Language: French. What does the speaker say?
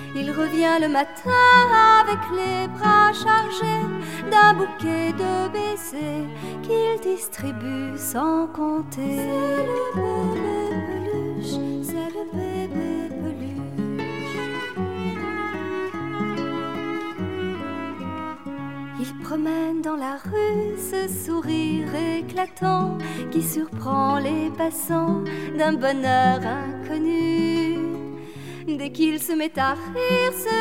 Il revient le matin avec les bras chargés d'un bouquet de baisers qu'il distribue sans compter. C'est le bébé peluche, c'est le bébé peluche. Il promène dans la rue ce sourire éclatant qui surprend les passants d'un bonheur inconnu. Dès qu'il se met à rire,